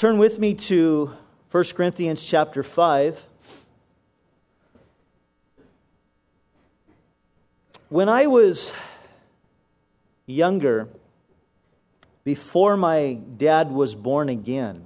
Turn with me to 1 Corinthians chapter 5. When I was younger, before my dad was born again,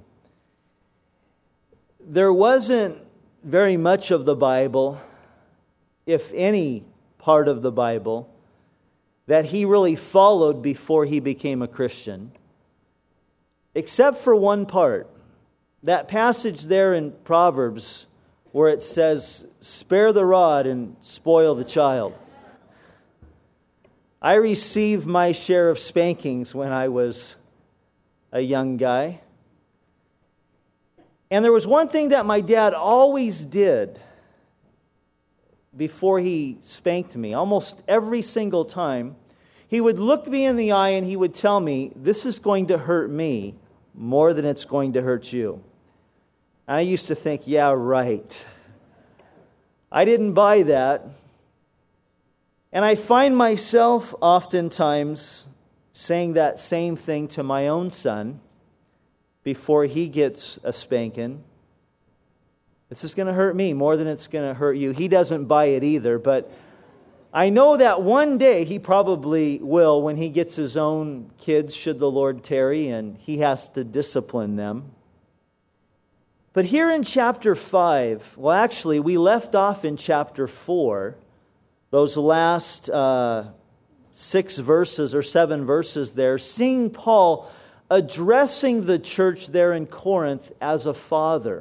there wasn't very much of the Bible, if any part of the Bible, that he really followed before he became a Christian. Except for one part, that passage there in Proverbs where it says, "Spare the rod and spoil the child." I received my share of spankings when I was a young guy. And there was one thing that my dad always did before he spanked me, almost every single time. He would look me in the eye and he would tell me, "This is going to hurt me more than it's going to hurt you." And I used to think, yeah, right. I didn't buy that. And I find myself oftentimes saying that same thing to my own son before he gets a spanking. This is going to hurt me more than it's going to hurt you. He doesn't buy it either, but I know that one day he probably will when he gets his own kids, should the Lord tarry, and he has to discipline them. But here in chapter 5, well, actually, we left off in chapter 4, those last 6 verses or 7 verses there, seeing Paul addressing the church there in Corinth as a father.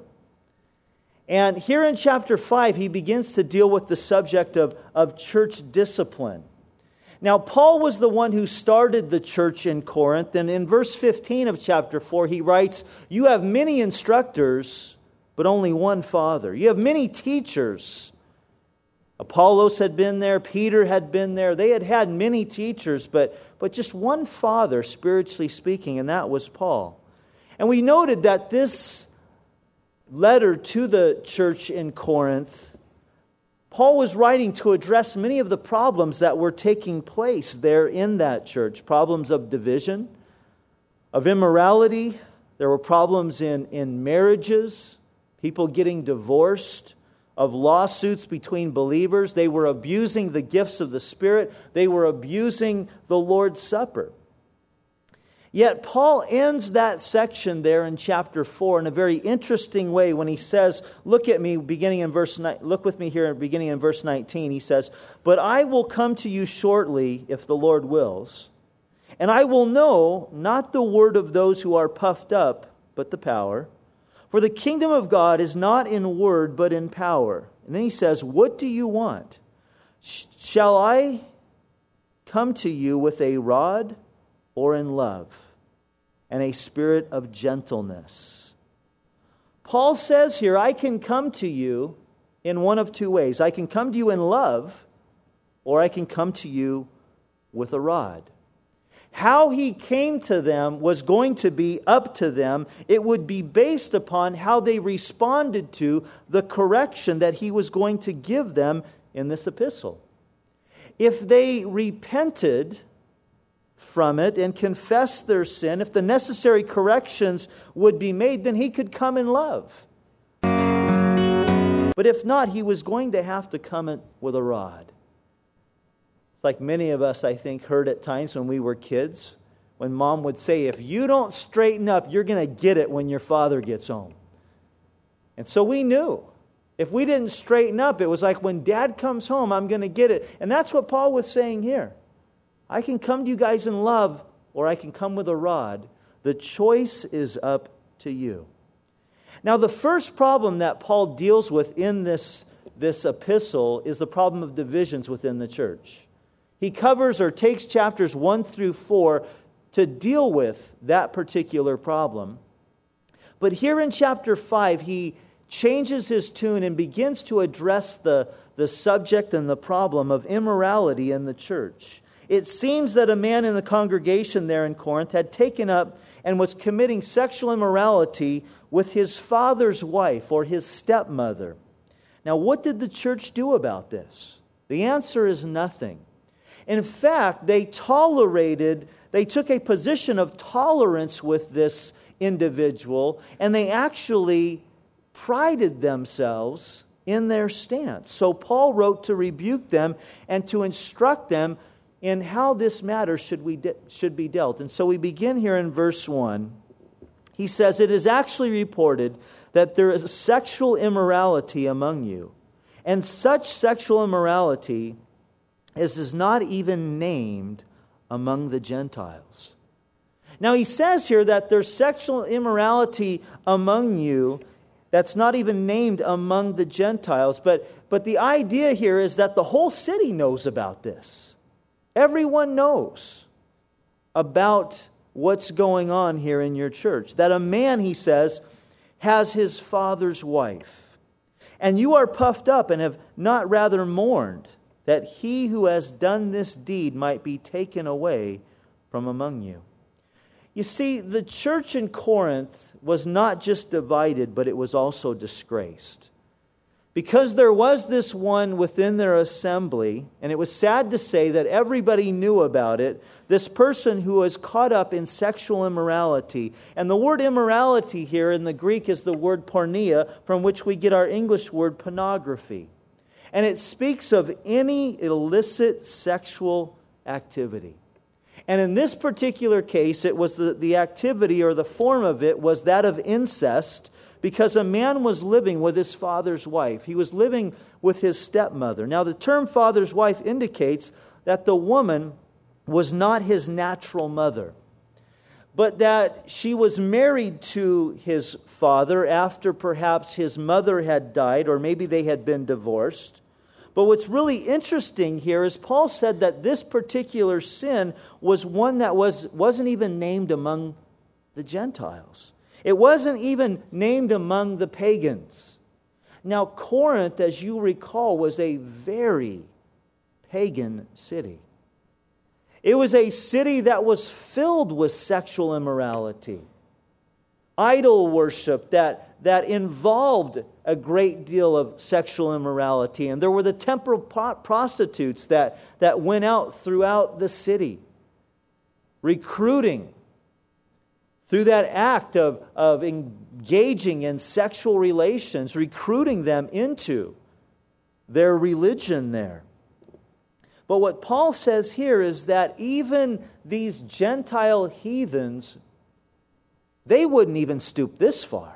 And here in chapter 5, he begins to deal with the subject of church discipline. Now, Paul was the one who started the church in Corinth, and in verse 15 of chapter 4, he writes, "You have many instructors, but only one Father. You have many teachers." Apollos had been there, Peter had been there. They had had many teachers, but just one Father, spiritually speaking, and that was Paul. And we noted that this letter to the church in Corinth, Paul was writing to address many of the problems that were taking place there in that church. Problems of division, of immorality. There were problems in marriages, people getting divorced, of lawsuits between believers. They were abusing the gifts of the Spirit. They were abusing the Lord's Supper. Yet Paul ends that section there in chapter 4 in a very interesting way when he says, look with me here beginning in verse 19. He says, "But I will come to you shortly if the Lord wills, and I will know not the word of those who are puffed up, but the power. For the kingdom of God is not in word, but in power." And then he says, "What do you want? Shall I come to you with a rod or in love and a spirit of gentleness?" Paul says here, I can come to you in one of two ways. I can come to you in love, or I can come to you with a rod. How he came to them was going to be up to them. It would be based upon how they responded to the correction that he was going to give them in this epistle. If they repented from it and confessed their sin, if the necessary corrections would be made, then he could come in love. But if not, he was going to have to come with a rod. Like many of us, I think, heard at times when we were kids, when Mom would say, "If you don't straighten up, you're going to get it when your father gets home." And so we knew. If we didn't straighten up, it was like, when Dad comes home, I'm going to get it. And that's what Paul was saying here. I can come to you guys in love, or I can come with a rod. The choice is up to you. Now, the first problem that Paul deals with in this epistle is the problem of divisions within the church. He covers or takes chapters 1 through 4 to deal with that particular problem. But here in chapter 5, he changes his tune and begins to address the subject and the problem of immorality in the church. It seems that a man in the congregation there in Corinth had taken up and was committing sexual immorality with his father's wife or his stepmother. Now, what did the church do about this? The answer is nothing. In fact, they took a position of tolerance with this individual, and they actually prided themselves in their stance. So Paul wrote to rebuke them and to instruct them in how this matter should be dealt. And so we begin here in verse 1. He says, "It is actually reported that there is sexual immorality among you, and such sexual immorality as is not even named among the Gentiles." Now he says here that there's sexual immorality among you that's not even named among the Gentiles. But the idea here is that the whole city knows about this. Everyone knows about what's going on here in your church. That a man, he says, has his father's wife. And you are puffed up and have not rather mourned that he who has done this deed might be taken away from among you. You see, the church in Corinth was not just divided, but it was also disgraced. Because there was this one within their assembly, and it was sad to say that everybody knew about it, this person who was caught up in sexual immorality. And the word immorality here in the Greek is the word porneia, from which we get our English word pornography. And it speaks of any illicit sexual activity. And in this particular case, it was the activity or the form of it was that of incest, because a man was living with his father's wife. He was living with his stepmother. Now, the term father's wife indicates that the woman was not his natural mother, but that she was married to his father after perhaps his mother had died, or maybe they had been divorced. But what's really interesting here is Paul said that this particular sin was one that wasn't even named among the Gentiles. It wasn't even named among the pagans. Now, Corinth, as you recall, was a very pagan city. It was a city that was filled with sexual immorality, idol worship that involved a great deal of sexual immorality. And there were the temple prostitutes that went out throughout the city, recruiting through that act of engaging in sexual relations, recruiting them into their religion there. But what Paul says here is that even these Gentile heathens, they wouldn't even stoop this far.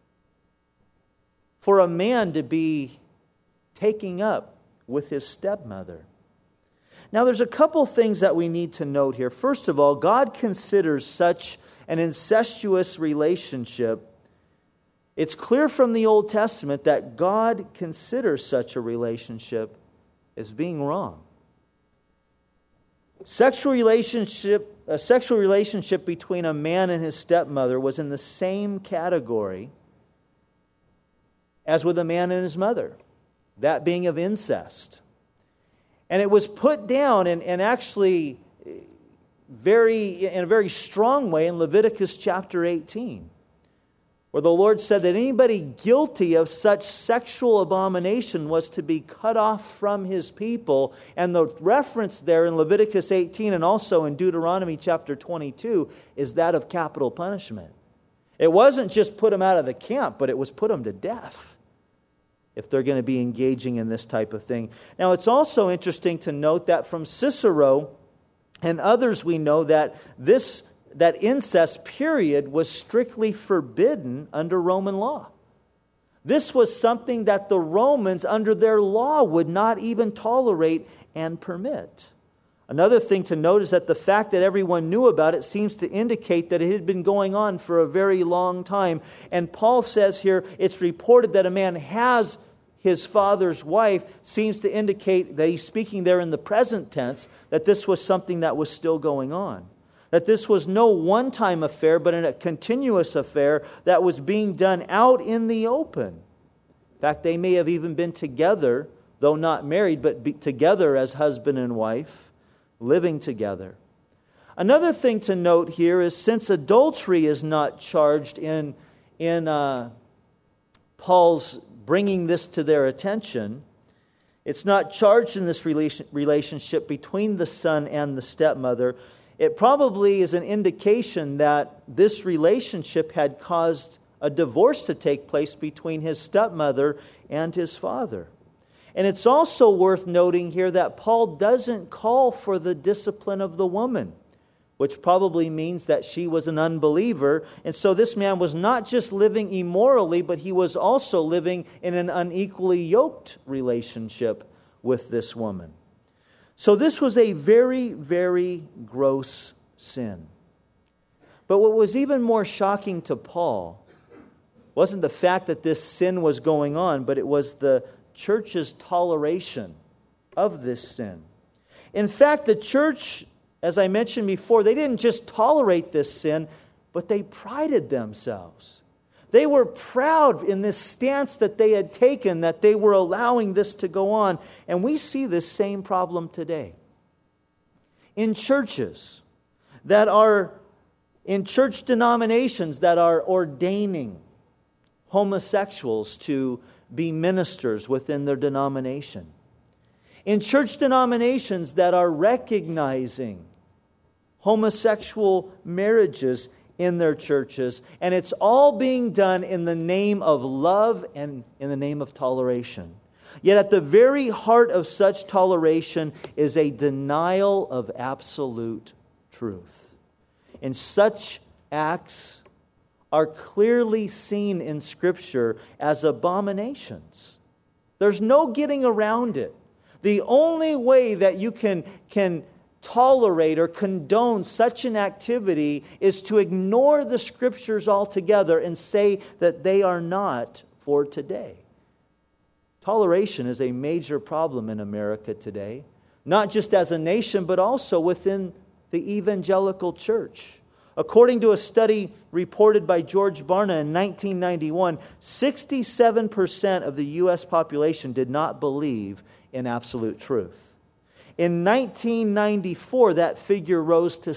For a man to be taking up with his stepmother. Now there's a couple things that we need to note here. First of all, God considers such an incestuous relationship. It's clear from the Old Testament that God considers such a relationship as being wrong. A sexual relationship between a man and his stepmother was in the same category as with a man and his mother, that being of incest. And it was put down and actually in a very strong way in Leviticus chapter 18, where the Lord said that anybody guilty of such sexual abomination was to be cut off from his people. And the reference there in Leviticus 18 and also in Deuteronomy chapter 22 is that of capital punishment. It wasn't just put them out of the camp, but it was put them to death if they're going to be engaging in this type of thing. Now, it's also interesting to note that from Cicero and others we know that that incest period was strictly forbidden under Roman law. This was something that the Romans under their law would not even tolerate and permit. Another thing to note is that the fact that everyone knew about it seems to indicate that it had been going on for a very long time. And Paul says here, it's reported that a man has his father's wife, seems to indicate that he's speaking there in the present tense, that this was something that was still going on. That this was no one-time affair, but a continuous affair that was being done out in the open. In fact, they may have even been together, though not married, but together as husband and wife, living together. Another thing to note here is since adultery is not charged in Paul's bringing this to their attention, it's not charged in this relationship between the son and the stepmother. it probably is an indication that this relationship had caused a divorce to take place between his stepmother and his father. And it's also worth noting here that Paul doesn't call for the discipline of the woman, which probably means that she was an unbeliever. And so this man was not just living immorally, but he was also living in an unequally yoked relationship with this woman. So this was a very, very gross sin. But what was even more shocking to Paul wasn't the fact that this sin was going on, but it was the church's toleration of this sin. In fact, the church, as I mentioned before, they didn't just tolerate this sin, but they prided themselves. They were proud in this stance that they had taken, that they were allowing this to go on. And we see this same problem today. In churches that are, in church denominations that are ordaining homosexuals to be ministers within their denomination. In church denominations that are recognizing homosexual marriages in their churches, and it's all being done in the name of love and in the name of toleration. Yet at the very heart of such toleration is a denial of absolute truth. And such acts are clearly seen in Scripture as abominations. There's no getting around it. The only way that you can tolerate or condone such an activity is to ignore the Scriptures altogether and say that they are not for today. Toleration is a major problem in America today, not just as a nation, but also within the evangelical church. According to a study reported by George Barna in 1991, 67% of the U.S. population did not believe in absolute truth. In 1994, that figure rose to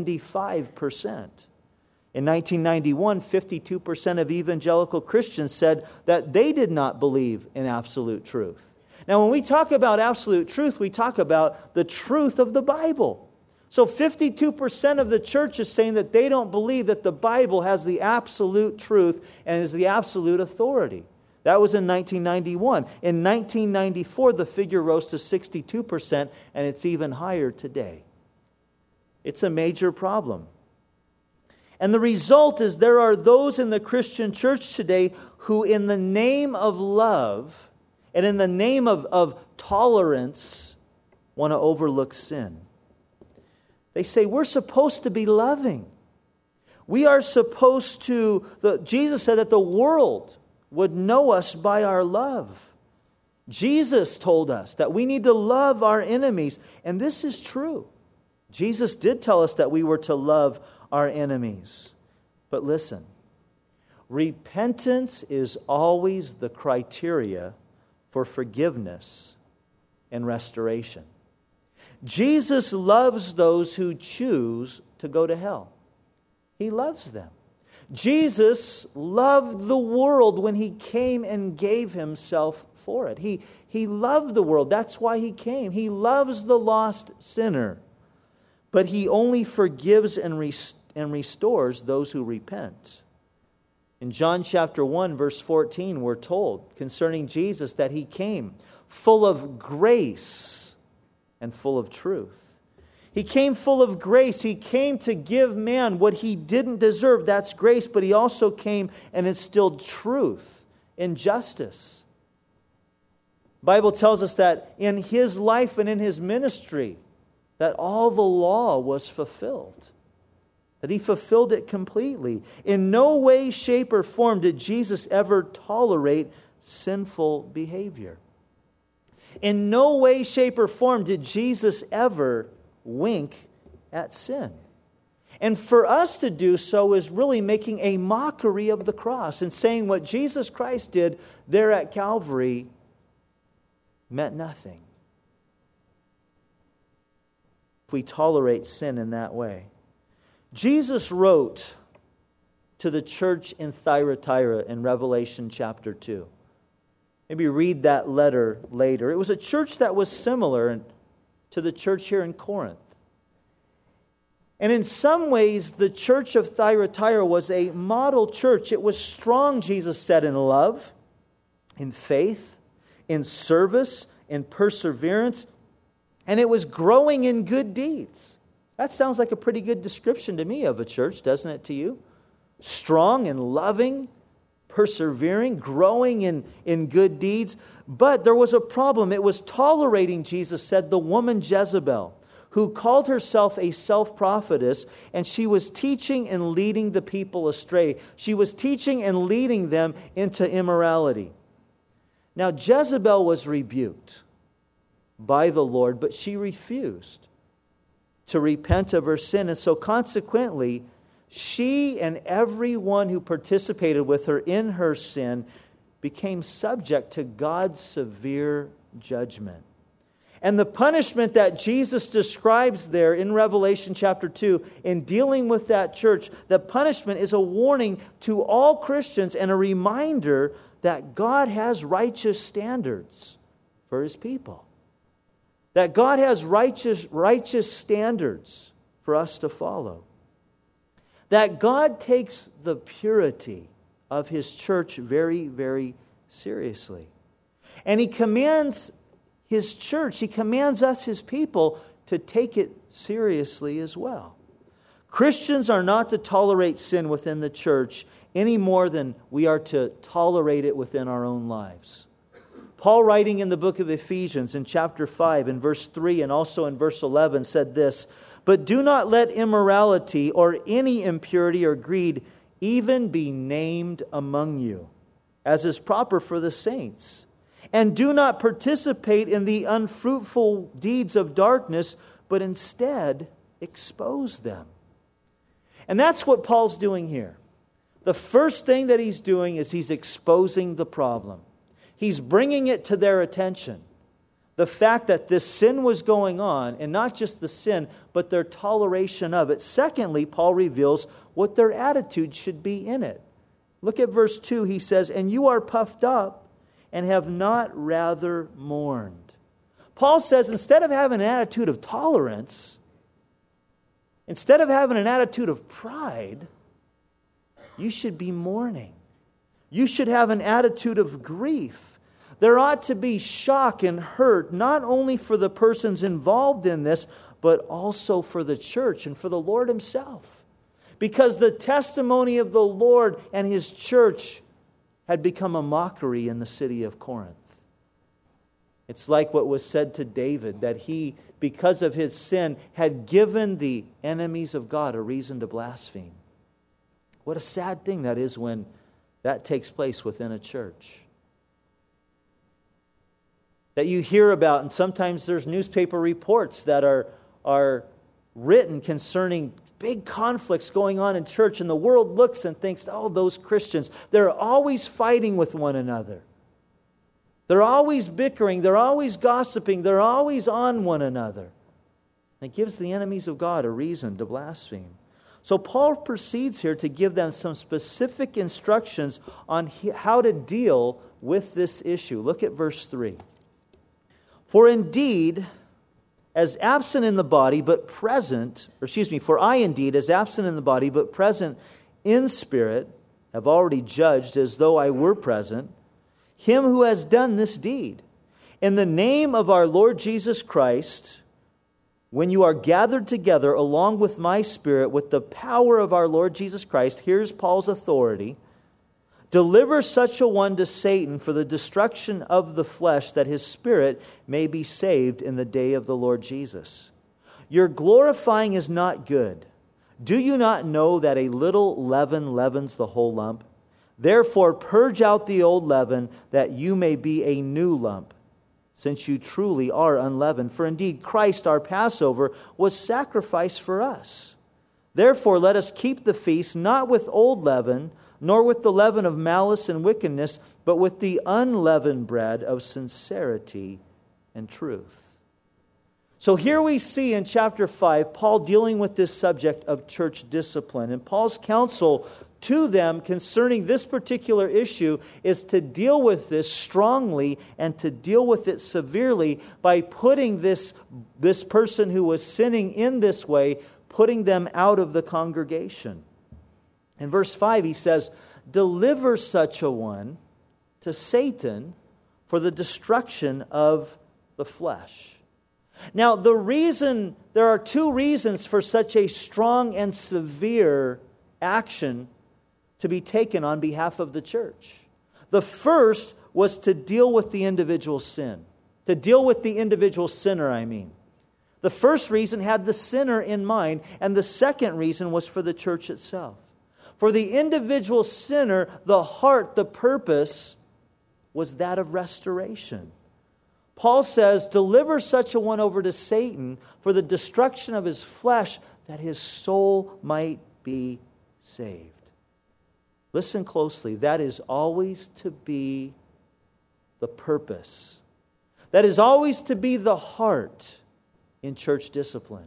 75%. In 1991, 52% of evangelical Christians said that they did not believe in absolute truth. Now, when we talk about absolute truth, we talk about the truth of the Bible. So 52% of the church is saying that they don't believe that the Bible has the absolute truth and is the absolute authority. That was in 1991. In 1994, the figure rose to 62%, and it's even higher today. It's a major problem. And the result is there are those in the Christian church today who, in the name of love and in the name of tolerance, want to overlook sin. They say we're supposed to be loving. We are supposed to, Jesus said that the world would know us by our love. Jesus told us that we need to love our enemies, and this is true. Jesus did tell us that we were to love our enemies. But listen, repentance is always the criteria for forgiveness and restoration. Jesus loves those who choose to go to hell. He loves them. Jesus loved the world when He came and gave Himself for it. He loved the world. That's why He came. He loves the lost sinner. But He only forgives and restores those who repent. In John chapter 1, verse 14, we're told concerning Jesus that He came full of grace and full of truth. He came full of grace. He came to give man what he didn't deserve. That's grace. But He also came and instilled truth and justice. The Bible tells us that in His life and in His ministry, that all the law was fulfilled. That He fulfilled it completely. In no way, shape, or form did Jesus ever tolerate sinful behavior. In no way, shape, or form did Jesus ever wink at sin. And for us to do so is really making a mockery of the cross and saying what Jesus Christ did there at Calvary meant nothing. If we tolerate sin in that way. Jesus wrote to the church in Thyatira in Revelation chapter 2. Maybe read that letter later. It was a church that was similar to the church here in Corinth. And in some ways, the church of Thyatira was a model church. It was strong, Jesus said, in love, in faith, in service, in perseverance, and it was growing in good deeds. That sounds like a pretty good description to me of a church, doesn't it to you? Strong and loving, persevering, growing in good deeds. But there was a problem. It was tolerating, Jesus said, the woman Jezebel, who called herself a self-prophetess, and she was teaching and leading the people astray. She was teaching and leading them into immorality. Now, Jezebel was rebuked by the Lord, but she refused to repent of her sin. And so consequently, she and everyone who participated with her in her sin became subject to God's severe judgment. And the punishment that Jesus describes there in Revelation chapter 2 in dealing with that church, the punishment is a warning to all Christians and a reminder that God has righteous standards for His people. That God has righteous standards for us to follow. That God takes the purity of His church very, very seriously. And He commands His church, He commands us, His people, to take it seriously as well. Christians are not to tolerate sin within the church any more than we are to tolerate it within our own lives. Paul, writing in the book of Ephesians in chapter 5 in verse 3 and also in verse 11, said this, "But do not let immorality or any impurity or greed even be named among you, as is proper for the saints. And do not participate in the unfruitful deeds of darkness, but instead expose them." And that's what Paul's doing here. The first thing that he's doing is he's exposing the problem. He's bringing it to their attention. The fact that this sin was going on, and not just the sin, but their toleration of it. Secondly, Paul reveals what their attitude should be in it. Look at verse 2. He says, "And you are puffed up and have not rather mourned." Paul says instead of having an attitude of tolerance, instead of having an attitude of pride, you should be mourning. You should have an attitude of grief. There ought to be shock and hurt, not only for the persons involved in this, but also for the church and for the Lord Himself. Because the testimony of the Lord and His church had become a mockery in the city of Corinth. It's like what was said to David, that he, because of his sin, had given the enemies of God a reason to blaspheme. What a sad thing that is when that takes place within a church. That you hear about, and sometimes there's newspaper reports that are written concerning big conflicts going on in church, and the world looks and thinks, oh, those Christians, they're always fighting with one another. They're always bickering, they're always gossiping, they're always on one another. And it gives the enemies of God a reason to blaspheme. So Paul proceeds here to give them some specific instructions on how to deal with this issue. Look at verse 3. For I indeed, as absent in the body, but present in spirit, have already judged as though I were present, him who has done this deed. In the name of our Lord Jesus Christ, when you are gathered together along with my spirit, with the power of our Lord Jesus Christ, here's Paul's authority, deliver such a one to Satan for the destruction of the flesh, that his spirit may be saved in the day of the Lord Jesus. Your glorifying is not good. Do you not know that a little leaven leavens the whole lump? Therefore purge out the old leaven, that you may be a new lump, since you truly are unleavened. For indeed Christ our Passover was sacrificed for us. Therefore let us keep the feast, not with old leaven, nor with the leaven of malice and wickedness, but with the unleavened bread of sincerity and truth. So here we see in chapter 5, Paul dealing with this subject of church discipline. And Paul's counsel to them concerning this particular issue is to deal with this strongly and to deal with it severely by putting this person who was sinning in this way, putting them out of the congregation. In verse 5, he says, deliver such a one to Satan for the destruction of the flesh. Now, there are two reasons for such a strong and severe action to be taken on behalf of the church. The first was to deal with the individual sin. To deal with the individual sinner, I mean. The first reason had the sinner in mind, and the second reason was for the church itself. For the individual sinner, the heart, the purpose was that of restoration. Paul says, deliver such a one over to Satan for the destruction of his flesh, that his soul might be saved. Listen closely. That is always to be the purpose. That is always to be the heart in church discipline.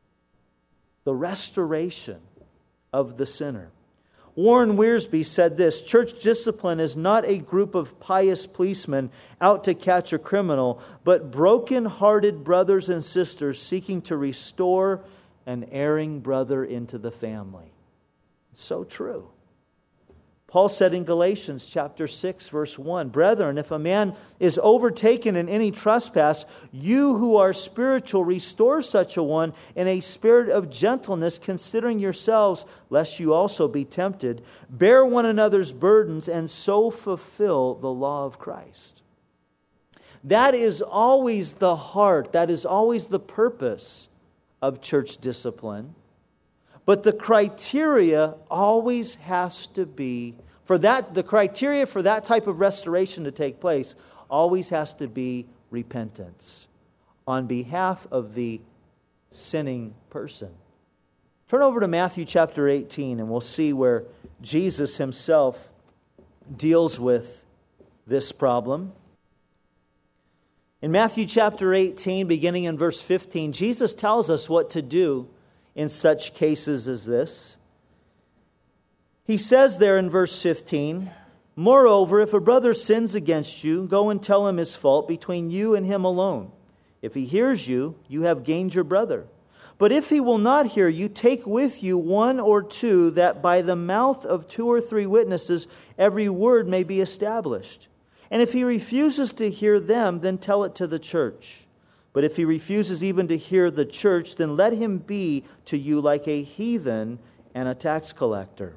The restoration of the sinner. Warren Wiersbe said this, church discipline is not a group of pious policemen out to catch a criminal, but broken-hearted brothers and sisters seeking to restore an erring brother into the family. It's so true. Paul said in Galatians chapter 6, verse 1, brethren, if a man is overtaken in any trespass, you who are spiritual, restore such a one in a spirit of gentleness, considering yourselves, lest you also be tempted. Bear one another's burdens, and so fulfill the law of Christ. That is always the heart, that is always the purpose of church discipline. But the criteria always has to be, the criteria for that type of restoration to take place always has to be repentance on behalf of the sinning person. Turn over to Matthew chapter 18 and we'll see where Jesus himself deals with this problem. In Matthew chapter 18, beginning in verse 15, Jesus tells us what to do in such cases as this. He says there in verse 15, moreover, if a brother sins against you, go and tell him his fault between you and him alone. If he hears you, you have gained your brother. But if he will not hear you, take with you one or two, that by the mouth of 2 or 3 witnesses every word may be established. And if he refuses to hear them, then tell it to the church. But if he refuses even to hear the church, then let him be to you like a heathen and a tax collector.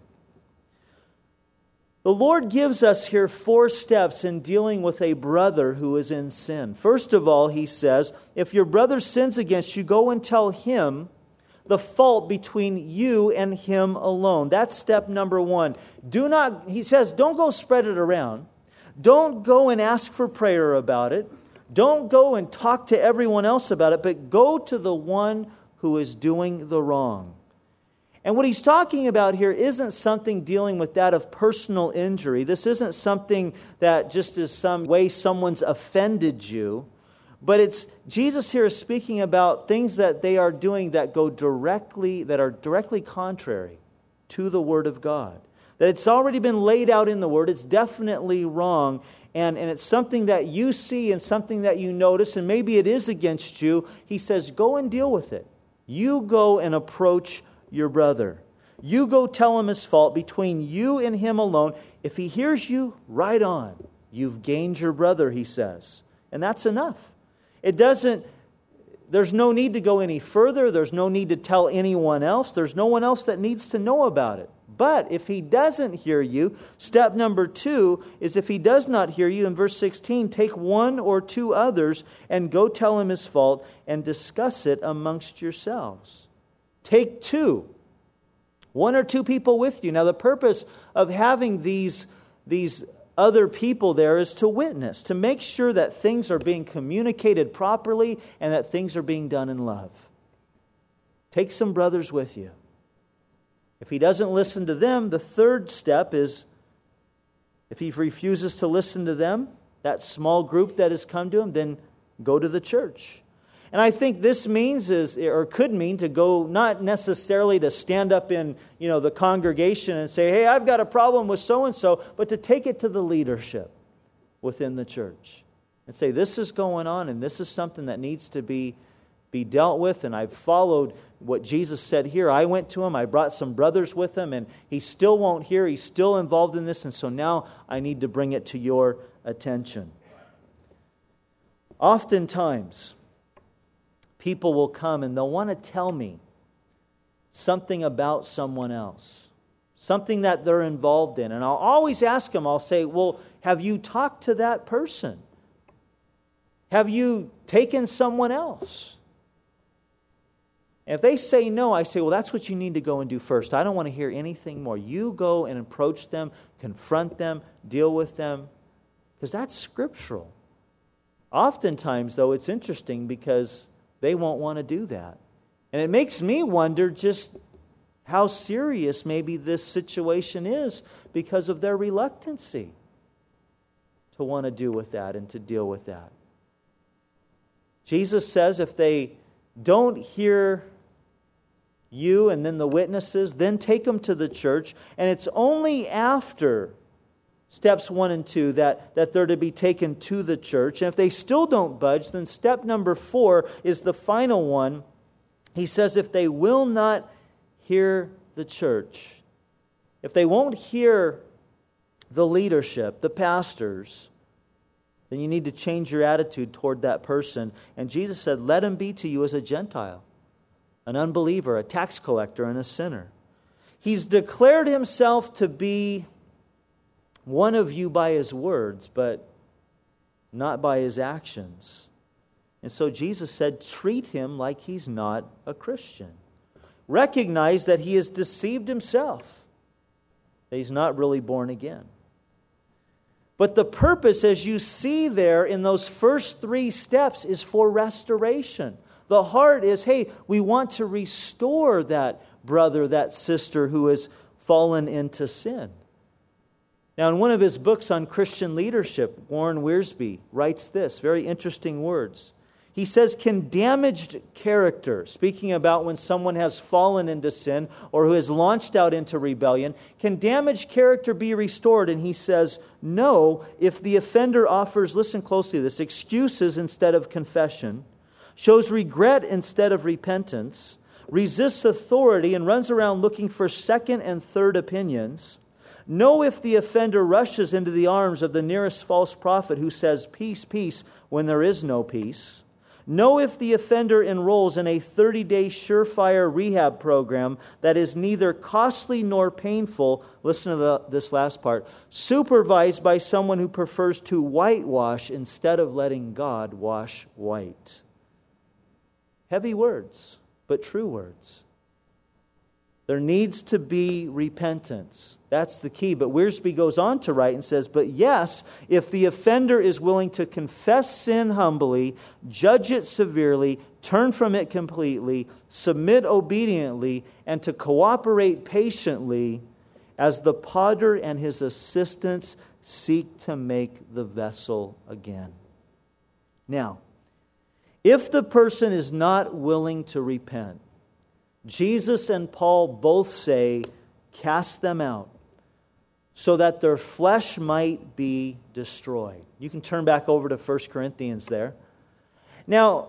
The Lord gives us here 4 steps in dealing with a brother who is in sin. First of all, he says, if your brother sins against you, go and tell him the fault between you and him alone. That's step number 1. He says, don't go spread it around. Don't go and ask for prayer about it. Don't go and talk to everyone else about it, but go to the one who is doing the wrong. And what he's talking about here isn't something dealing with that of personal injury. This isn't something that just is some way someone's offended you. But Jesus here is speaking about things that they are doing that are directly contrary to the Word of God. That it's already been laid out in the Word. It's definitely wrong. And it's something that you see and something that you notice, and maybe it is against you. He says, go and deal with it. You go and approach your brother. You go tell him his fault between you and him alone. If he hears you, right on. You've gained your brother, he says. And that's enough. There's no need to go any further. There's no need to tell anyone else. There's no one else that needs to know about it. But if he doesn't hear you, step number 2 is if he does not hear you, in verse 16, take 1 or 2 others and go tell him his fault and discuss it amongst yourselves. Take 2. 1 or 2 people with you. Now the purpose of having these other people there is to witness, to make sure that things are being communicated properly and that things are being done in love. Take some brothers with you. If he doesn't listen to them, the third step is, if he refuses to listen to them, that small group that has come to him, then go to the church. And I think this could mean to go, not necessarily to stand up in the congregation and say, hey, I've got a problem with so-and-so, but to take it to the leadership within the church and say, this is going on and this is something that needs to be be dealt with, and I've followed what Jesus said here. I went to him, I brought some brothers with him, and he still won't hear. He's still involved in this, and so now I need to bring it to your attention. Oftentimes, people will come and they'll want to tell me something about someone else, something that they're involved in. And I'll always ask them, I'll say, well, have you talked to that person? Have you taken someone else? And if they say no, I say, well, that's what you need to go and do first. I don't want to hear anything more. You go and approach them, confront them, deal with them, because that's scriptural. Oftentimes, though, it's interesting because they won't want to do that. And it makes me wonder just how serious maybe this situation is because of their reluctancy to want to do with that and to deal with that. Jesus says if they don't hear you and then the witnesses, then take them to the church. And it's only after steps 1 and 2 that they're to be taken to the church. And if they still don't budge, then step number 4 is the final one. He says if they will not hear the church, if they won't hear the leadership, the pastors, then you need to change your attitude toward that person. And Jesus said, let him be to you as a Gentile, an unbeliever, a tax collector, and a sinner. He's declared himself to be one of you by his words, but not by his actions. And so Jesus said, treat him like he's not a Christian. Recognize that he has deceived himself, that he's not really born again. But the purpose, as you see there in those first 3 steps, is for restoration. The heart is, hey, we want to restore that brother, that sister who has fallen into sin. Now, in one of his books on Christian leadership, Warren Wiersbe writes this, very interesting words. He says, can damaged character, speaking about when someone has fallen into sin or who has launched out into rebellion, can damaged character be restored? And he says, no, if the offender offers, listen closely to this, excuses instead of confession, shows regret instead of repentance, resists authority and runs around looking for second and third opinions. No, if the offender rushes into the arms of the nearest false prophet who says, peace, peace, when there is no peace. No, if the offender enrolls in a 30-day surefire rehab program that is neither costly nor painful, listen to this last part, supervised by someone who prefers to whitewash instead of letting God wash white. Heavy words, but true words. There needs to be repentance. That's the key. But Wiersbe goes on to write and says, but yes, if the offender is willing to confess sin humbly, judge it severely, turn from it completely, submit obediently, and to cooperate patiently as the potter and his assistants seek to make the vessel again. Now, if the person is not willing to repent, Jesus and Paul both say, cast them out so that their flesh might be destroyed. You can turn back over to 1 Corinthians there. Now,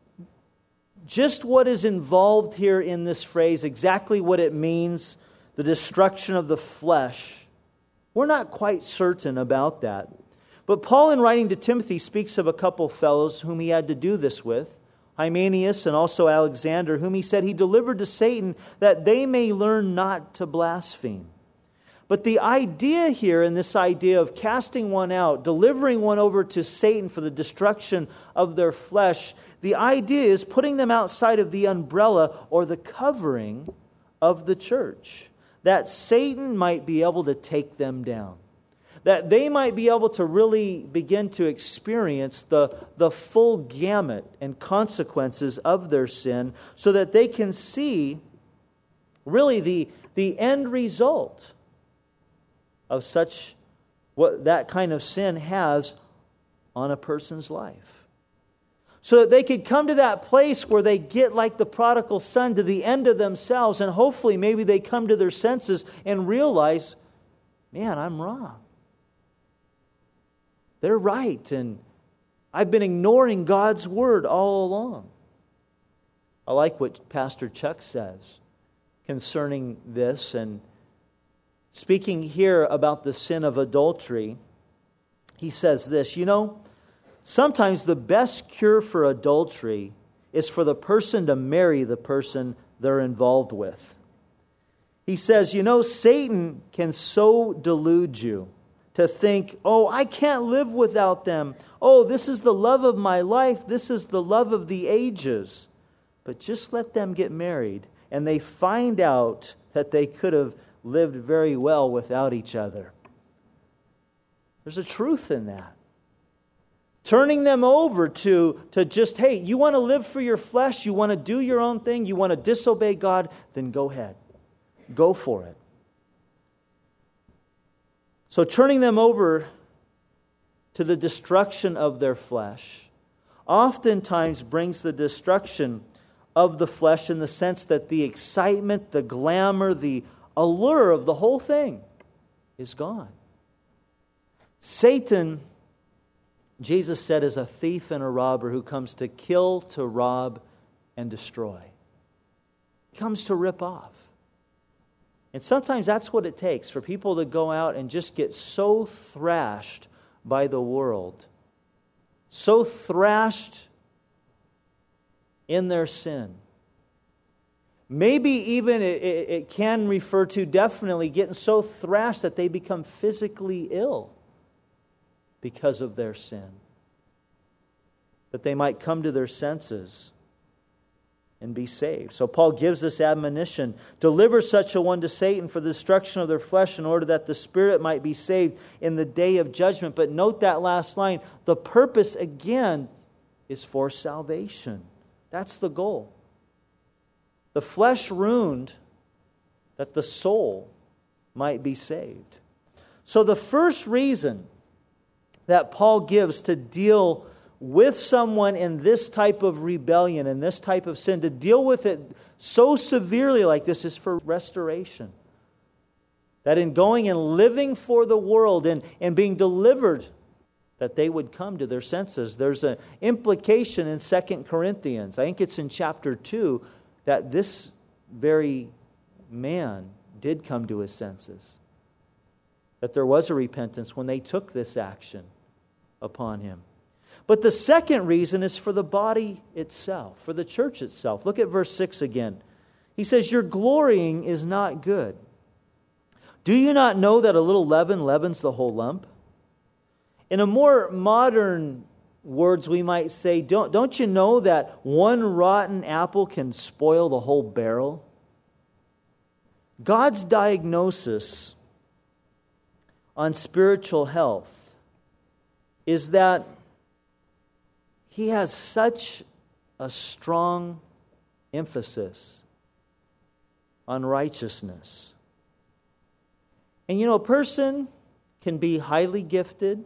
just what is involved here in this phrase, exactly what it means, the destruction of the flesh, we're not quite certain about that. But Paul, in writing to Timothy, speaks of a couple fellows whom he had to do this with, Hymenaeus and also Alexander, whom he said he delivered to Satan that they may learn not to blaspheme. But the idea here, and this idea of casting one out, delivering one over to Satan for the destruction of their flesh, the idea is putting them outside of the umbrella or the covering of the church, that Satan might be able to take them down, that they might be able to really begin to experience the full gamut and consequences of their sin so that they can see really the end result of such what that kind of sin has on a person's life. So that they could come to that place where they get like the prodigal son to the end of themselves, and hopefully maybe they come to their senses and realize, man, I'm wrong. They're right, and I've been ignoring God's word all along. I like what Pastor Chuck says concerning this, and speaking here about the sin of adultery. He says this, sometimes the best cure for adultery is for the person to marry the person they're involved with. He says, Satan can so delude you to think, oh, I can't live without them. Oh, this is the love of my life. This is the love of the ages. But just let them get married, and they find out that they could have lived very well without each other. There's a truth in that. Turning them over to just, hey, you want to live for your flesh, you want to do your own thing, you want to disobey God, then go ahead. Go for it. So turning them over to the destruction of their flesh oftentimes brings the destruction of the flesh in the sense that the excitement, the glamour, the allure of the whole thing is gone. Satan, Jesus said, is a thief and a robber who comes to kill, to rob, and destroy. He comes to rip off. And sometimes that's what it takes for people to go out and just get so thrashed by the world, so thrashed in their sin. Maybe even it can refer to definitely getting so thrashed that they become physically ill because of their sin. That they might come to their senses and be saved. So Paul gives this admonition: deliver such a one to Satan for the destruction of their flesh, in order that the spirit might be saved in the day of judgment. But note that last line. The purpose, again, is for salvation. That's the goal. The flesh ruined, that the soul might be saved. So the first reason that Paul gives to deal with someone in this type of rebellion, in this type of sin, to deal with it so severely like this, is for restoration. That in going and living for the world and being delivered, that they would come to their senses. There's an implication in 2 Corinthians, I think it's in chapter 2, that this very man did come to his senses. That there was a repentance when they took this action upon him. But the second reason is for the body itself, for the church itself. Look at verse 6 again. He says, your glorying is not good. Do you not know that a little leaven leavens the whole lump? In a more modern words, we might say, don't you know that one rotten apple can spoil the whole barrel? God's diagnosis on spiritual health is that He has such a strong emphasis on righteousness. And a person can be highly gifted,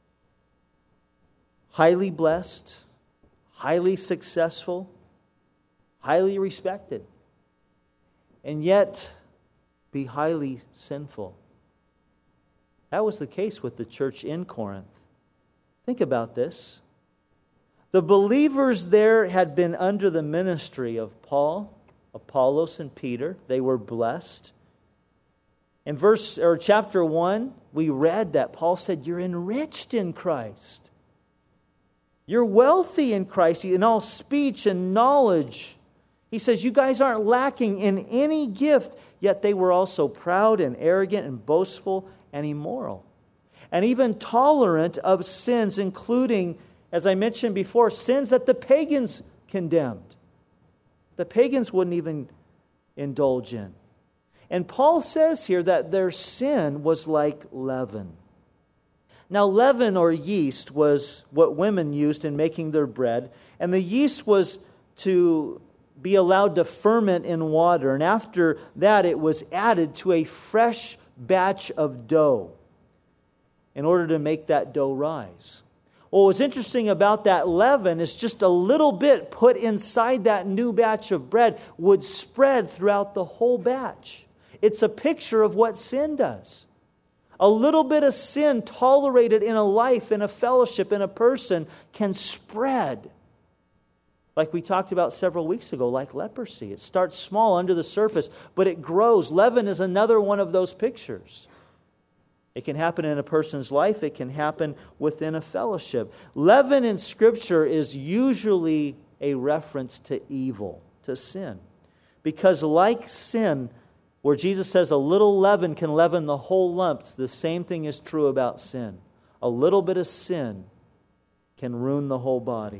highly blessed, highly successful, highly respected, and yet be highly sinful. That was the case with the church in Corinth. Think about this. The believers there had been under the ministry of Paul, Apollos, and Peter. They were blessed. In chapter 1, we read that Paul said, you're enriched in Christ. You're wealthy in Christ in all speech and knowledge. He says, you guys aren't lacking in any gift, yet they were also proud and arrogant and boastful and immoral. And even tolerant of sins, including, as I mentioned before, sins that the pagans condemned. The pagans wouldn't even indulge in. And Paul says here that their sin was like leaven. Now, leaven or yeast was what women used in making their bread. And the yeast was to be allowed to ferment in water. And after that, it was added to a fresh batch of dough in order to make that dough rise. Well, what's interesting about that leaven is just a little bit put inside that new batch of bread would spread throughout the whole batch. It's a picture of what sin does. A little bit of sin tolerated in a life, in a fellowship, in a person can spread Like we talked about several weeks ago, like leprosy. It starts small under the surface, but it grows. Leaven is another one of those pictures. It can happen in a person's life. It can happen within a fellowship. Leaven in Scripture is usually a reference to evil, to sin. Because like sin, where Jesus says a little leaven can leaven the whole lump, the same thing is true about sin. A little bit of sin can ruin the whole body.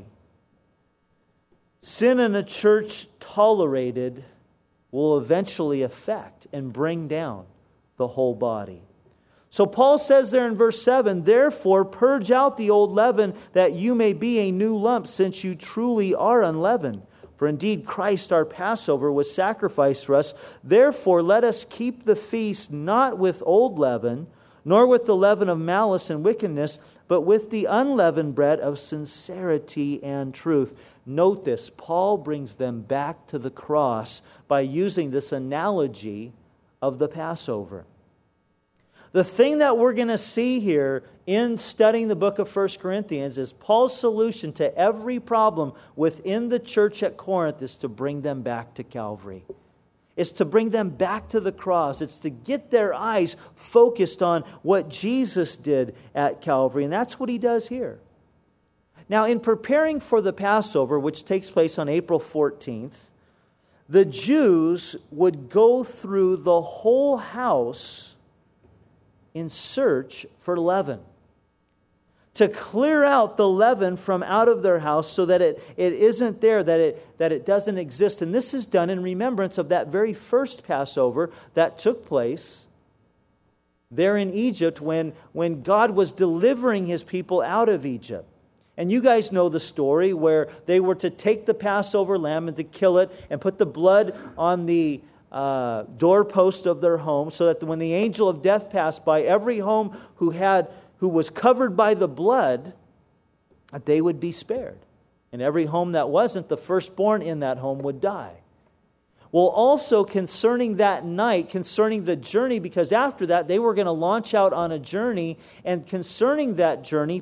Sin in a church tolerated will eventually affect and bring down the whole body. So Paul says there in verse 7, "Therefore purge out the old leaven, that you may be a new lump, since you truly are unleavened. For indeed Christ our Passover was sacrificed for us. Therefore let us keep the feast not with old leaven, nor with the leaven of malice and wickedness, but with the unleavened bread of sincerity and truth." Note this, Paul brings them back to the cross by using this analogy of the Passover. The thing that we're going to see here in studying the book of 1 Corinthians is Paul's solution to every problem within the church at Corinth is to bring them back to Calvary. It's to bring them back to the cross. It's to get their eyes focused on what Jesus did at Calvary. And that's what he does here. Now, in preparing for the Passover, which takes place on April 14th, the Jews would go through the whole house in search for leaven, to clear out the leaven from out of their house so that it isn't there, that it doesn't exist. And this is done in remembrance of that very first Passover that took place there in Egypt when God was delivering His people out of Egypt. And you guys know the story where they were to take the Passover lamb and to kill it and put the blood on the doorpost of their home, so that when the angel of death passed by, every home who was covered by the blood, they would be spared. And every home that wasn't, the firstborn in that home would die. Well, also concerning that night, concerning the journey, because after that they were going to launch out on a journey, and concerning that journey,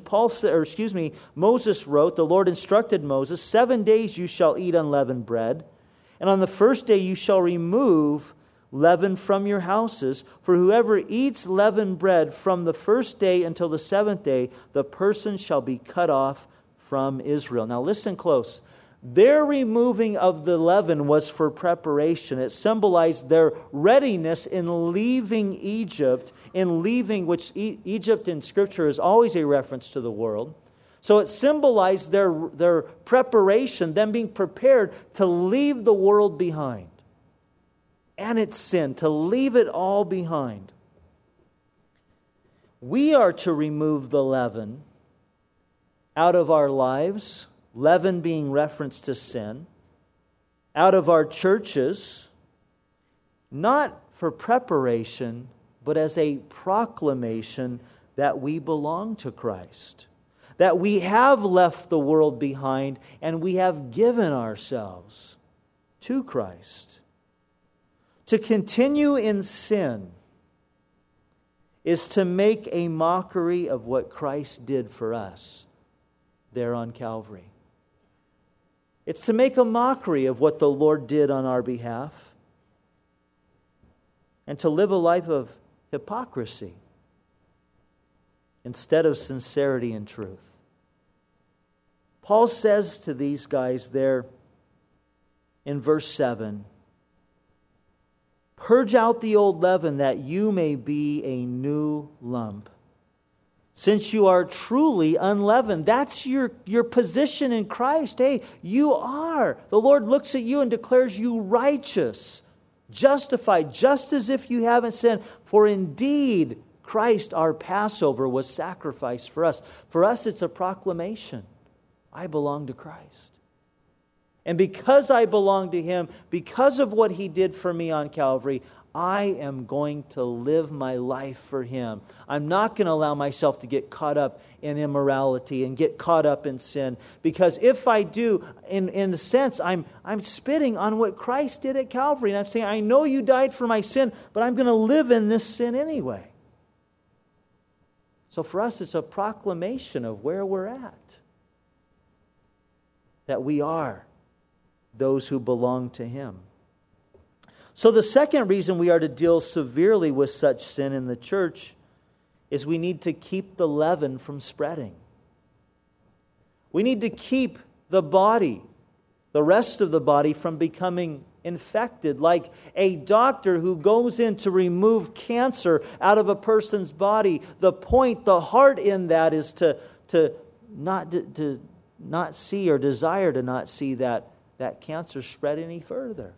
Moses wrote, the Lord instructed Moses, 7 days you shall eat unleavened bread, and on the first day you shall remove leaven from your houses. For whoever eats leavened bread from the first day until the seventh day, the person shall be cut off from Israel. Now listen close. Their removing of the leaven was for preparation. It symbolized their readiness in leaving Egypt, which Egypt in Scripture is always a reference to the world. So it symbolized their preparation, them being prepared to leave the world behind and its sin, to leave it all behind. We are to remove the leaven out of our lives, leaven being reference to sin, out of our churches, not for preparation, but as a proclamation that we belong to Christ, that we have left the world behind and we have given ourselves to Christ. To continue in sin is to make a mockery of what Christ did for us there on Calvary. It's to make a mockery of what the Lord did on our behalf, and to live a life of hypocrisy instead of sincerity and truth. Paul says to these guys there in verse 7, "Purge out the old leaven, that you may be a new lump, since you are truly unleavened." That's your position in Christ. Hey, you are. The Lord looks at you and declares you righteous, justified, just as if you haven't sinned. For indeed, Christ, our Passover, was sacrificed for us. For us, it's a proclamation. I belong to Christ. And because I belong to Him, because of what He did for me on Calvary, I am going to live my life for Him. I'm not going to allow myself to get caught up in immorality and get caught up in sin. Because if I do, in a sense, I'm spitting on what Christ did at Calvary. And I'm saying, I know you died for my sin, but I'm going to live in this sin anyway. So for us, it's a proclamation of where we're at. That we are those who belong to Him. So the second reason we are to deal severely with such sin in the church is we need to keep the leaven from spreading. We need to keep the body, the rest of the body, from becoming infected. Like a doctor who goes in to remove cancer out of a person's body, the heart in that is to not see or desire to not see that cancer spread any further.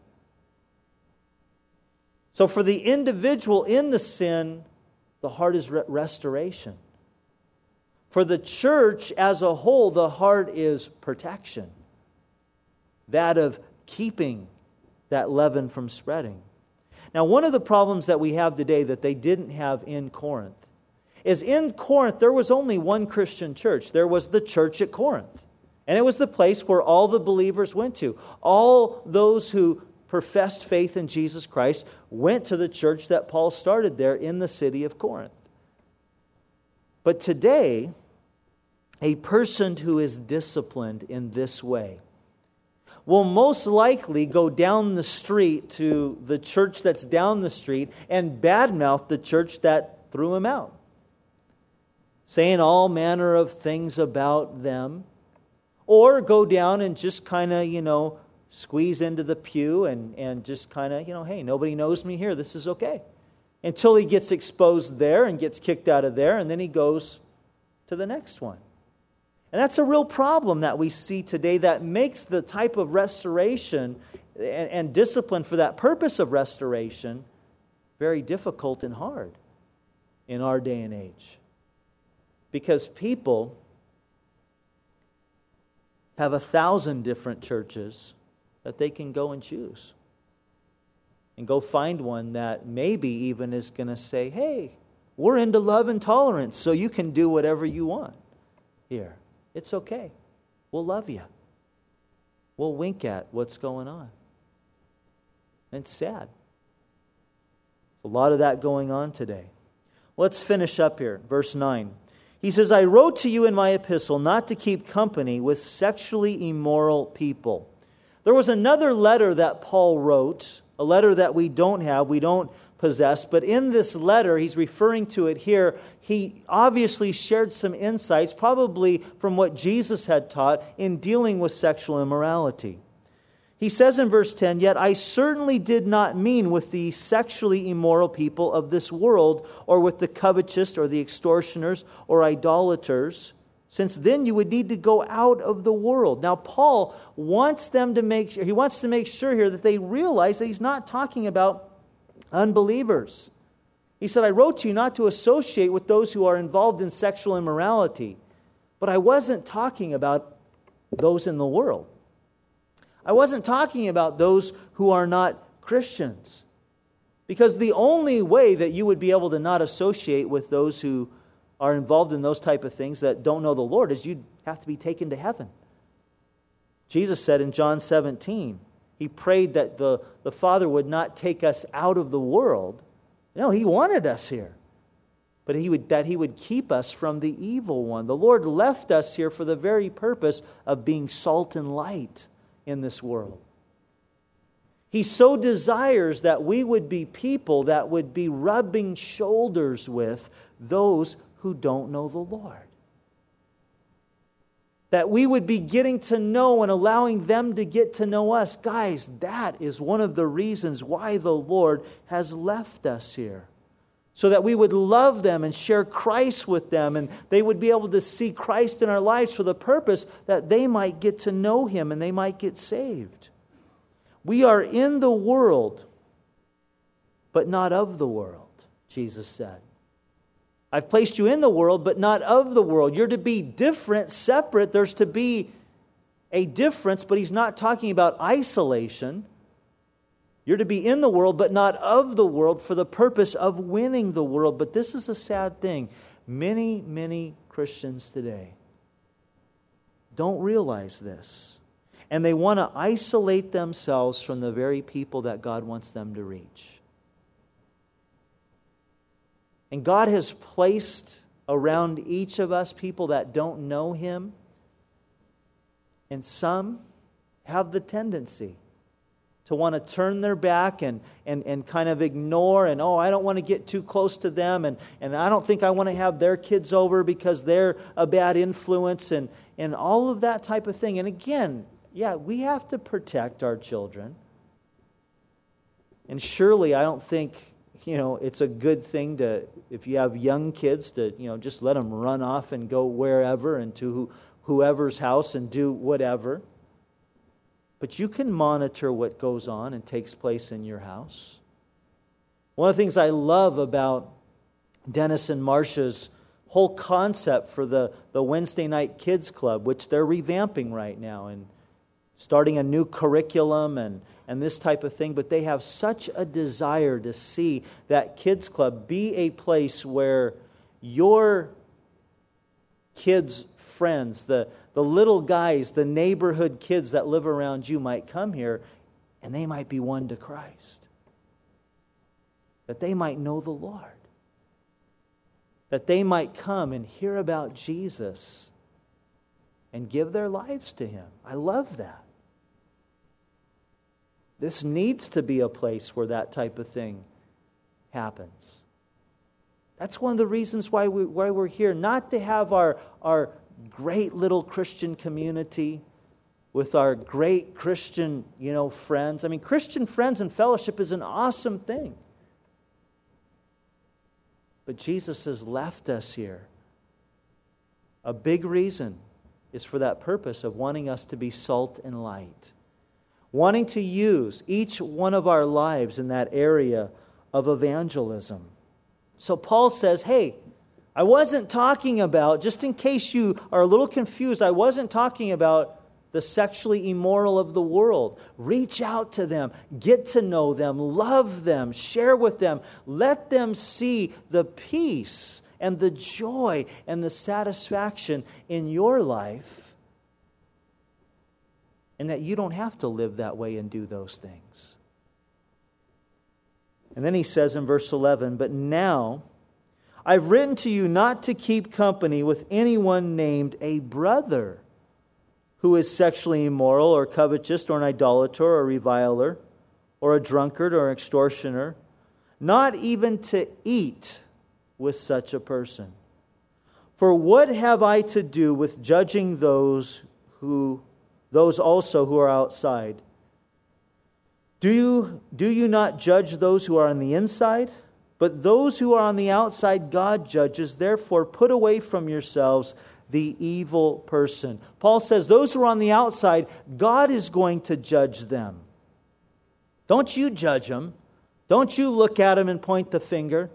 So for the individual in the sin, the heart is restoration. For the church as a whole, the heart is protection. That of keeping that leaven from spreading. Now, one of the problems that we have today that they didn't have in Corinth is in Corinth there was only one Christian church. There was the church at Corinth. And it was the place where all the believers went to. All those who professed faith in Jesus Christ went to the church that Paul started there in the city of Corinth. But today, a person who is disciplined in this way will most likely go down the street to the church that's down the street and badmouth the church that threw him out, saying all manner of things about them, or go down and just kind of, squeeze into the pew and just kind of, hey, nobody knows me here, this is okay. Until he gets exposed there and gets kicked out of there, and then he goes to the next one. And that's a real problem that we see today that makes the type of restoration and discipline for that purpose of restoration very difficult and hard in our day and age. Because people have 1,000 different churches that they can go and choose. And go find one that maybe even is going to say, hey, we're into love and tolerance, so you can do whatever you want here. It's okay. We'll love you. We'll wink at what's going on. And it's sad. There's a lot of that going on today. Let's finish up here. Verse 9. He says, I wrote to you in my epistle not to keep company with sexually immoral people. There was another letter that Paul wrote, a letter that we don't possess, but in this letter, he's referring to it here, he obviously shared some insights, probably from what Jesus had taught in dealing with sexual immorality. He says in verse 10, yet I certainly did not mean with the sexually immoral people of this world, or with the covetous, or the extortioners, or idolaters, since then you would need to go out of the world. Now Paul wants to make sure here that they realize that he's not talking about unbelievers. He said, I wrote to you not to associate with those who are involved in sexual immorality, but I wasn't talking about those in the world. I wasn't talking about those who are not Christians. Because the only way that you would be able to not associate with those who are involved in those type of things that don't know the Lord is you'd have to be taken to heaven. Jesus said in John 17, He prayed that the Father would not take us out of the world. No, He wanted us here. But that He would keep us from the evil one. The Lord left us here for the very purpose of being salt and light in this world. He so desires that we would be people that would be rubbing shoulders with those who don't know the Lord. That we would be getting to know and allowing them to get to know us. Guys, that is one of the reasons why the Lord has left us here. So that we would love them and share Christ with them, and they would be able to see Christ in our lives for the purpose that they might get to know Him and they might get saved. We are in the world, but not of the world, Jesus said. I've placed you in the world, but not of the world. You're to be different, separate. There's to be a difference, but He's not talking about isolation. You're to be in the world, but not of the world for the purpose of winning the world. But this is a sad thing. Many, many Christians today don't realize this. And they want to isolate themselves from the very people that God wants them to reach. And God has placed around each of us people that don't know Him. And some have the tendency to want to turn their back and kind of ignore, and I don't want to get too close to them, and I don't think I want to have their kids over because they're a bad influence, and all of that type of thing. And again, we have to protect our children. And surely I don't think, it's a good thing to, if you have young kids, to, just let them run off and go wherever and to whoever's house and do whatever. But you can monitor what goes on and takes place in your house. One of the things I love about Dennis and Marcia's whole concept for the Wednesday night kids club, which they're revamping right now and starting a new curriculum and this type of thing, but they have such a desire to see that kids club be a place where your kids' friends, the little guys, the neighborhood kids that live around you might come here and they might be won to Christ. That they might know the Lord. That they might come and hear about Jesus and give their lives to Him. I love that. This needs to be a place where that type of thing happens. That's one of the reasons why we're here. Not to have our great little Christian community with our great Christian, friends. I mean, Christian friends and fellowship is an awesome thing. But Jesus has left us here. A big reason is for that purpose of wanting us to be salt and light. Wanting to use each one of our lives in that area of evangelism. So Paul says, hey, I wasn't talking about, just in case you are a little confused, I wasn't talking about the sexually immoral of the world. Reach out to them, get to know them, love them, share with them. Let them see the peace and the joy and the satisfaction in your life. And that you don't have to live that way and do those things. And then he says in verse 11, but now I've written to you not to keep company with anyone named a brother who is sexually immoral or covetous or an idolater or a reviler or a drunkard or an extortioner, not even to eat with such a person. For what have I to do with judging those also who are outside? Do you not judge those who are on the inside? But those who are on the outside God judges. Therefore put away from yourselves the evil person. Paul says those who are on the outside, God is going to judge them. Don't you judge them. Don't you look at them and point the finger.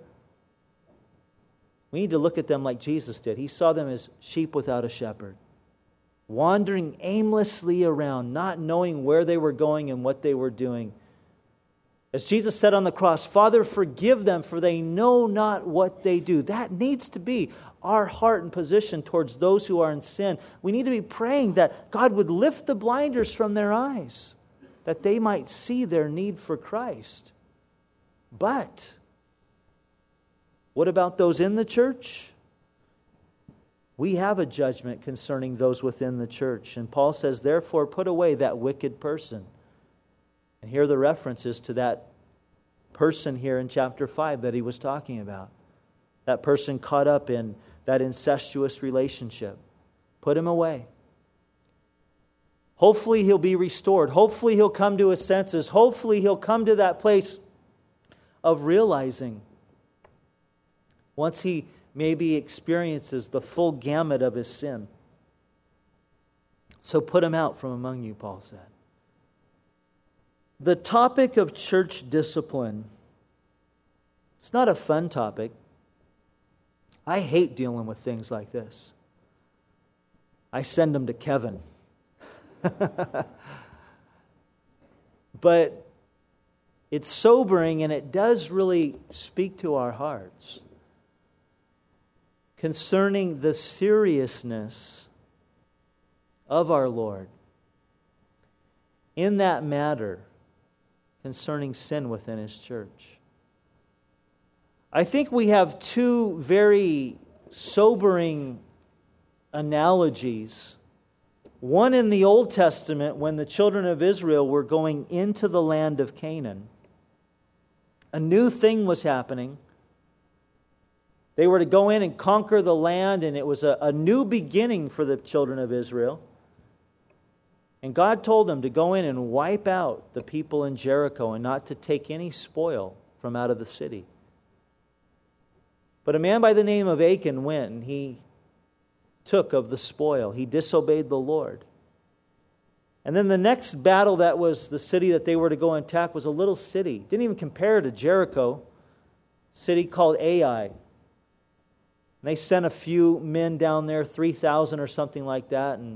We need to look at them like Jesus did. He saw them as sheep without a shepherd, wandering aimlessly around, not knowing where they were going and what they were doing. As Jesus said on the cross, Father, forgive them, for they know not what they do. That needs to be our heart and position towards those who are in sin. We need to be praying that God would lift the blinders from their eyes, that they might see their need for Christ. But what about those in the church? We have a judgment concerning those within the church. And Paul says, therefore, put away that wicked person. And here are the references to that person here in chapter 5 that he was talking about. That person caught up in that incestuous relationship. Put him away. Hopefully he'll be restored. Hopefully he'll come to his senses. Hopefully he'll come to that place of realizing, once he maybe experiences the full gamut of his sin. So put him out from among you, Paul said. The topic of church discipline, it's not a fun topic. I hate dealing with things like this. I send them to Kevin. But it's sobering, and it does really speak to our hearts concerning the seriousness of our Lord in that matter concerning sin within His church. I think we have two very sobering analogies One in the Old Testament when the children of Israel were going into the land of Canaan. A new thing was happening. They were to go in and conquer the land, and it was a new beginning for the children of Israel. And God told them to go in and wipe out the people in Jericho and not to take any spoil from out of the city. But a man by the name of Achan went and he took of the spoil. He disobeyed the Lord. And then the next battle, that was the city that they were to go and attack, was a little city. Didn't even compare to Jericho. A city called Ai. And they sent a few men down there, 3,000 or something like that, and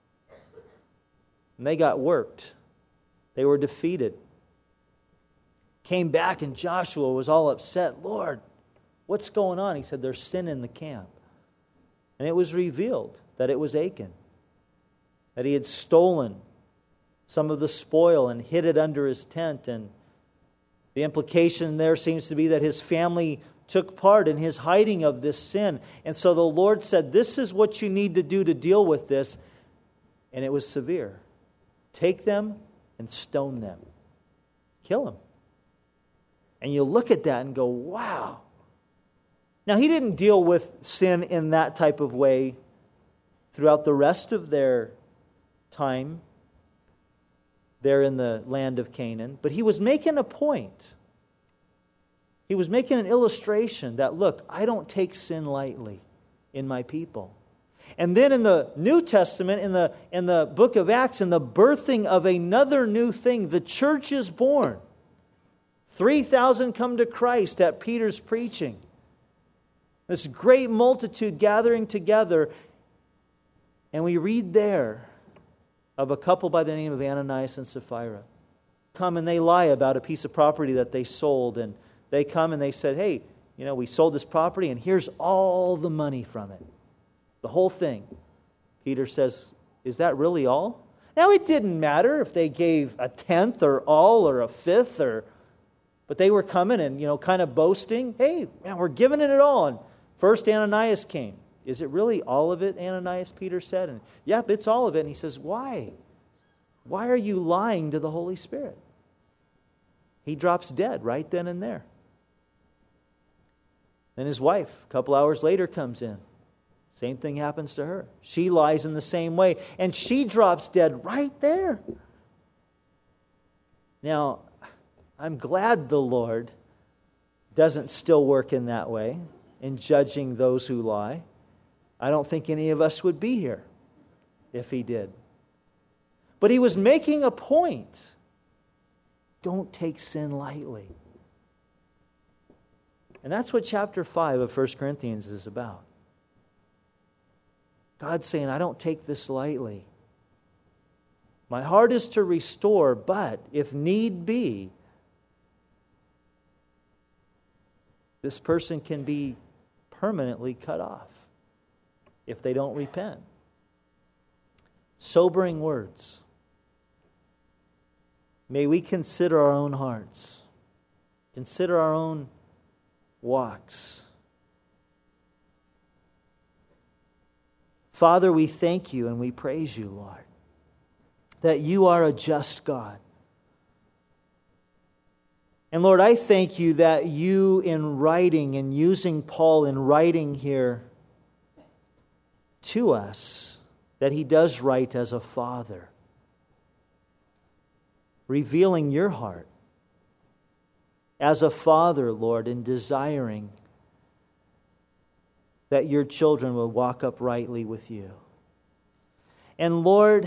they got worked. They were defeated. Came back and Joshua was all upset. Lord, what's going on? He said, there's sin in the camp. And it was revealed that it was Achan, that he had stolen some of the spoil and hid it under his tent. And the implication there seems to be that his family took part in his hiding of this sin. And so the Lord said, this is what you need to do to deal with this. And it was severe. Take them and stone them. Kill them. And you look at that and go, wow. Now, he didn't deal with sin in that type of way throughout the rest of their time there in the land of Canaan, but he was making a point. He was making an illustration that, look, I don't take sin lightly in my people. And then in the New Testament, in the book of Acts, in the birthing of another new thing, the church is born. 3,000 come to Christ at Peter's preaching. This great multitude gathering together. And we read there of a couple by the name of Ananias and Sapphira. Come and they lie about a piece of property that they sold. And they come and they said, hey, we sold this property and here's all the money from it. The whole thing. Peter says, is that really all? Now, it didn't matter if they gave a tenth or all or a fifth, but they were coming and, kind of boasting. Hey, man, we're giving it all. And first Ananias came. Is it really all of it, Ananias, Peter said? And yep, it's all of it. And he says, why? Why are you lying to the Holy Spirit? He drops dead right then and there. Then his wife, a couple hours later, comes in. Same thing happens to her. She lies in the same way. And she drops dead right there. Now, I'm glad the Lord doesn't still work in that way, in judging those who lie. I don't think any of us would be here if he did. But he was making a point. Don't take sin lightly. And that's what chapter 5 of 1 Corinthians is about. God's saying, I don't take this lightly. My heart is to restore, but if need be, this person can be permanently cut off if they don't repent. Sobering words. May we consider our own hearts. Consider our own walks. Father, we thank you and we praise you, Lord, that you are a just God. And Lord, I thank you that you in writing and using Paul in writing here to us, that he does write as a father, revealing your heart as a father, Lord, in desiring that your children will walk uprightly with you. And Lord,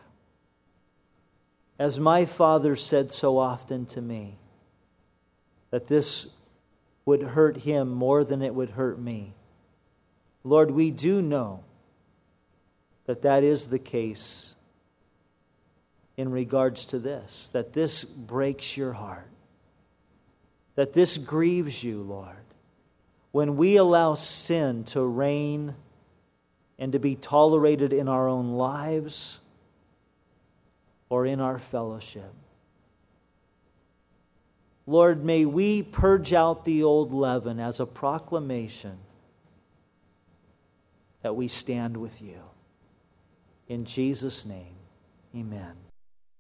as my father said so often to me, that this would hurt him more than it would hurt me. Lord, we do know that that is the case in regards to this, that this breaks your heart, that this grieves you, Lord, when we allow sin to reign and to be tolerated in our own lives or in our fellowship. Lord, may we purge out the old leaven as a proclamation that we stand with you. In Jesus' name, amen.